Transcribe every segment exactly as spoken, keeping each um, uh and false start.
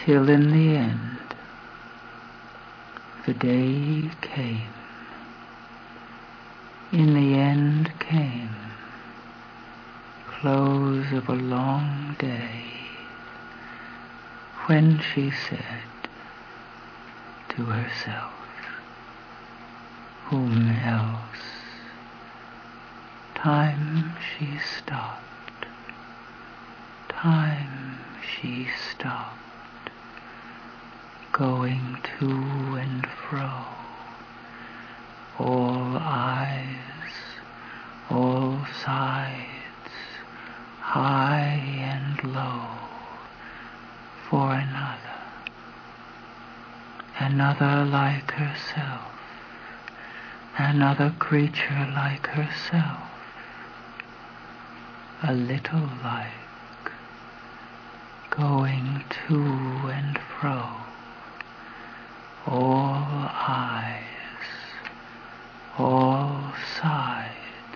till in the end the day came. In the end came close of a long day, when she said to herself, whom else? Time she stopped, time she stopped, going to and fro, all eyes, all sides, high and low, for another, another like herself, another creature like herself, a little like, going to and fro, all eyes, all sides,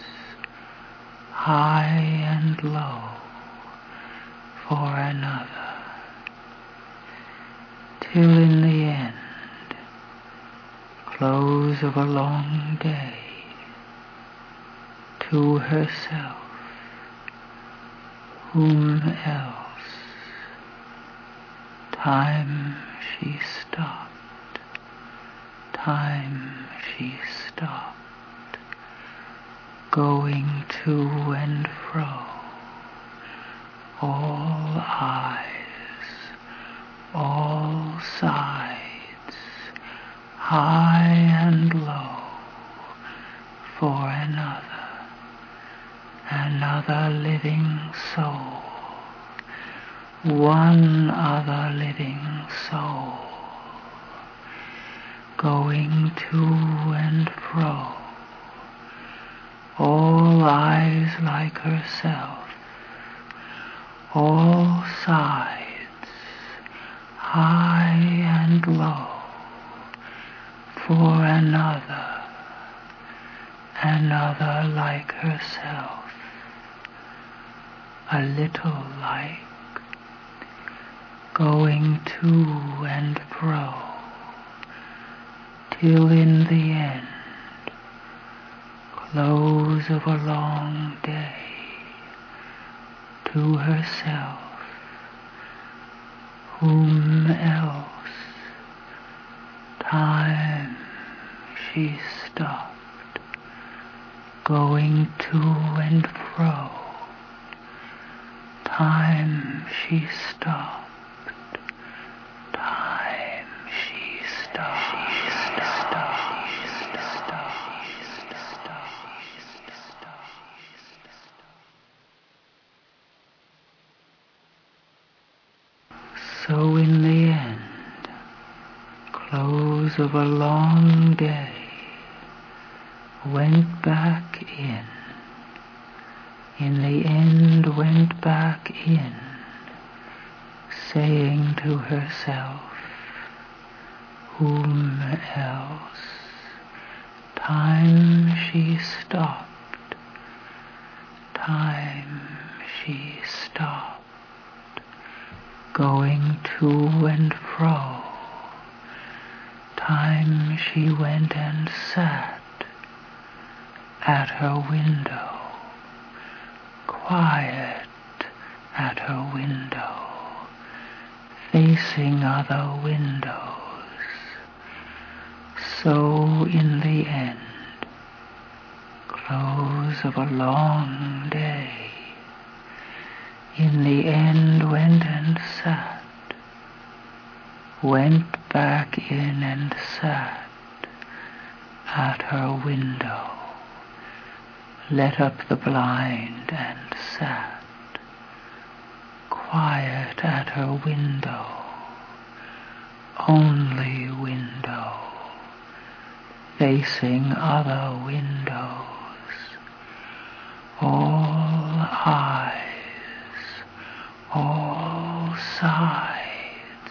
high and low, for another, till in the end, close of a long day, to herself, whom else? Time she stopped, time she stopped, going to and fro, all eyes, all sides, high and low, for another, another living soul, one other living soul, going to and fro, all eyes like herself, all sides, high and low, for another, another like herself, a little like, going to and fro, till in the end, close of a long day, to herself, whom else? Time she stopped, going to and fro, time she stopped, time she stopped, she stopped, she stopped, she stopped. So in the end, close of a long day, went back in, in the end went back in, saying to herself, whom else? Time she stopped, time she stopped, going to and fro, time she went and sat at her window, quiet at her window, facing other windows. So in the end, close of a long day, in the end went and sat, went back in and sat at her window, let up the blind and sat, quiet at her window, only window, facing other windows, all eyes, all sides,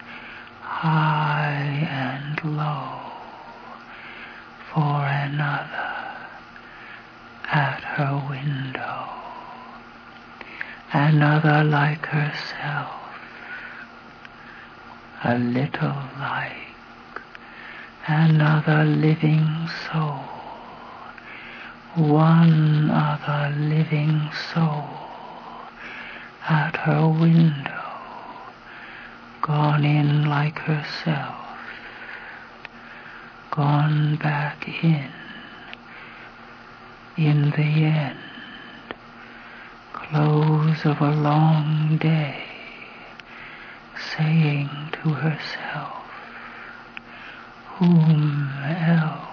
high and low, for another at her window, another like herself, a little like another living soul, one other living soul at her window, gone in like herself, gone back in, in the end, close of a long day, saying to herself, whom else?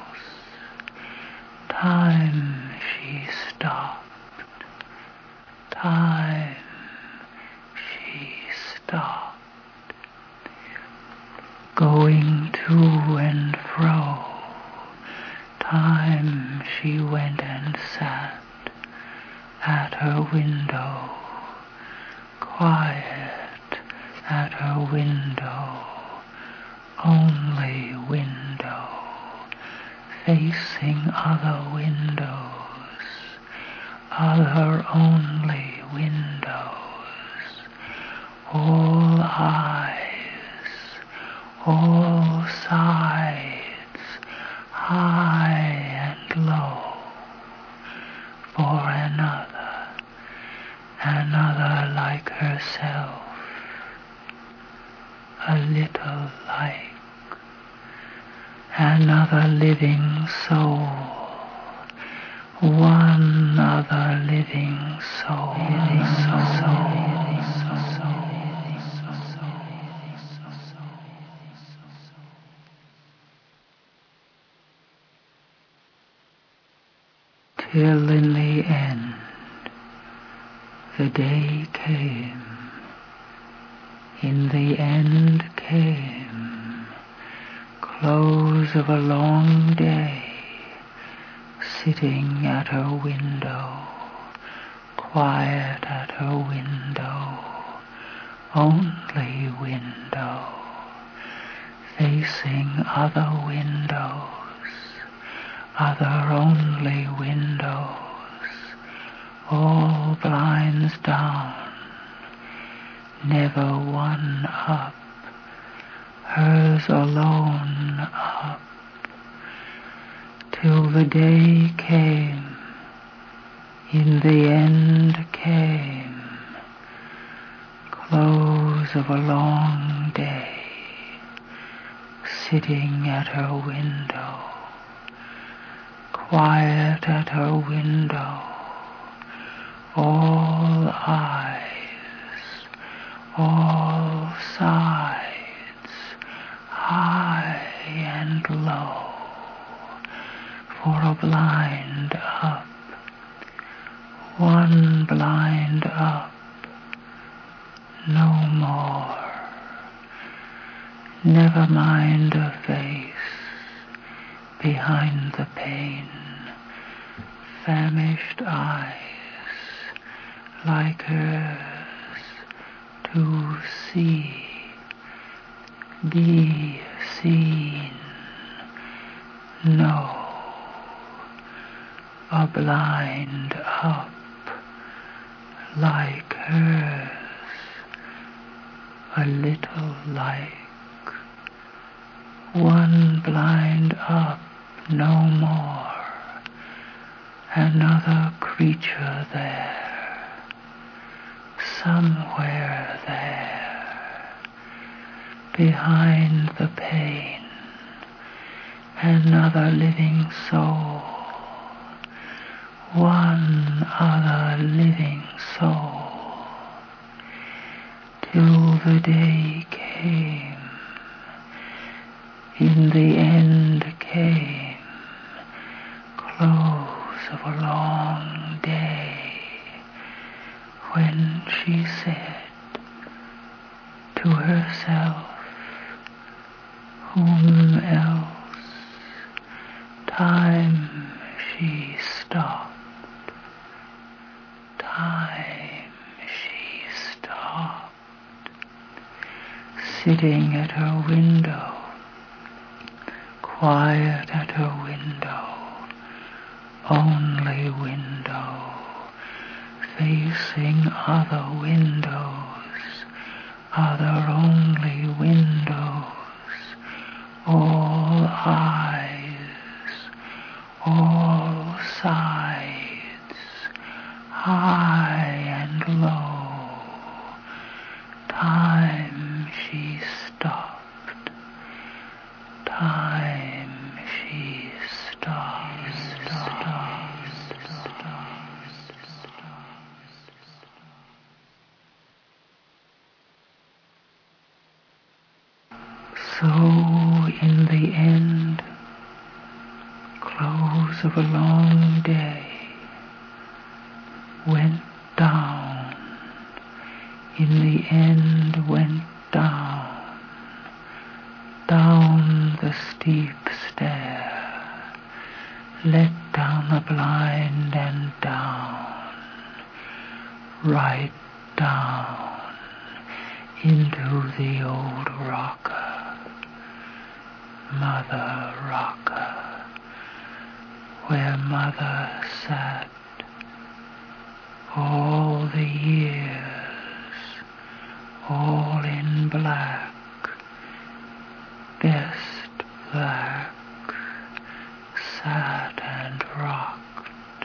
Time she stopped, time she stopped, going to and fro, time she went and sat at her window, quiet at her window, only window, facing other windows, other only windows, all eyes, all sides, high and low, for another, another like herself, a little like another living soul, one other living soul, living soul, living soul, living soul, living soul. Till in the end the day came, in the end came, close of a long day, sitting at her window, quiet at her window, only window, facing other windows, other only windows, all blinds down, never one up, hers alone up, till the day came, in the end came, close of a long day, sitting at her window, quiet at her window, all eyes, all sides, high and low, for a blind up, one blind up, no more, never mind a face behind the pane, famished eyes like hers to see, be seen, no, a blind up like hers, a little like, one blind up, no more, another creature there, somewhere there, behind the pane, another living soul, one other living soul, till the day came, in the end came, close of a long day, when she said to herself, whom else? Time she stopped, time she stopped, sitting at her window, quiet at her window, only window, facing other windows, other only windows, So in the end, close of a long day, went down, in the end went down, down the steep stair, let down the blind and down, right down into the old rocker, Mother Rocker, where Mother sat all the years, all in black, best black, sat and rocked,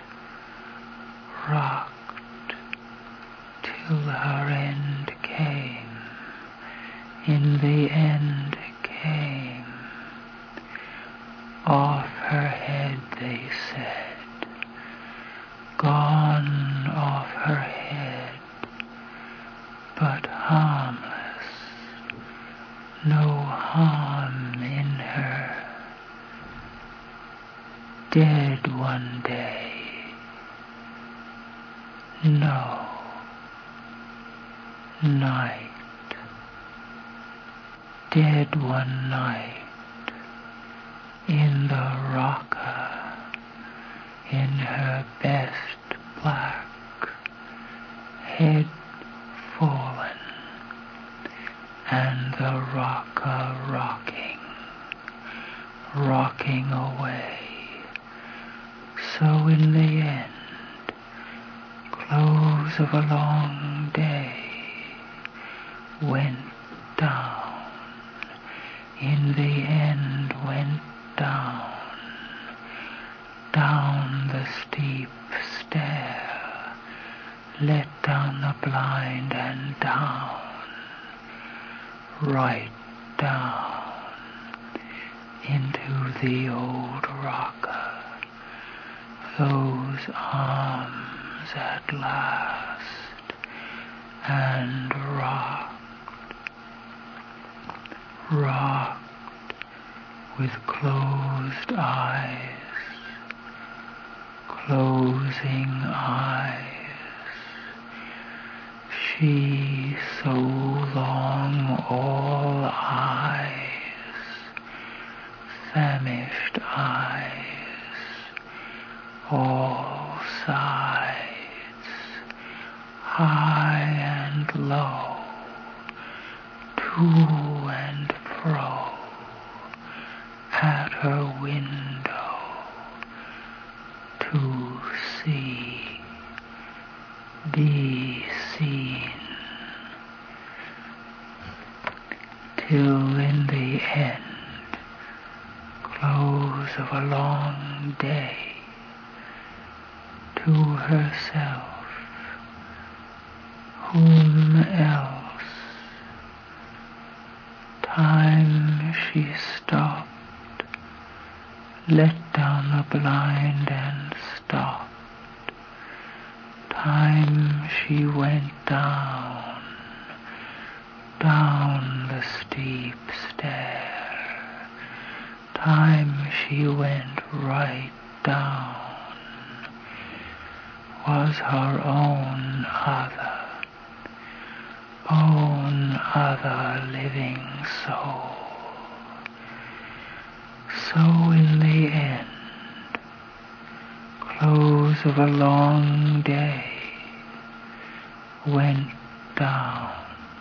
rocked, till her end came, in the end came. Off her head, they said, gone off her head, but harmless, no harm in her. Dead one day, no, night, dead one night, in the rocker, in her best black, head fallen, and the rocker rocking, rocking away. So in the end, close of a long day, went down, in the end went down, down the steep stair, let down the blind and down, right down into the old rocker, those arms at last, and rocked, rocked, with closed eyes, closing eyes, she so long all eyes, famished eyes, all sides, high and low, to and fro, at her window, to see, be seen, till in the end, close of a long day, to herself, whom else, time she stopped, let down the blind and stopped, time she went down, down the steep stair, time she went right down, was her own other, own other living soul. So in the end, close of a long day, went down,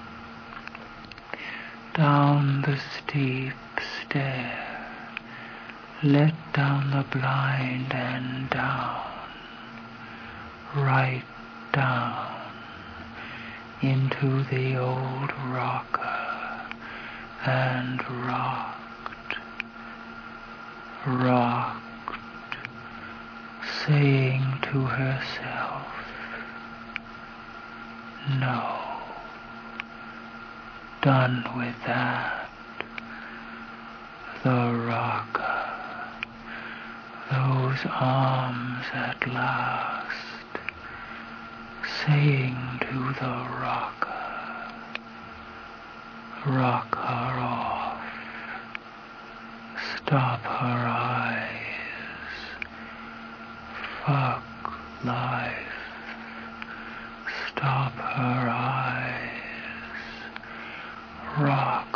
down the steep stair, let down the blind and down, right down into the old rocker, and rocked, rocked, saying to herself, no, done with that, the rocker, those arms at last, saying to the rocker, rock her off, Stop her eyes. Fuck life. Stop her eyes. Rock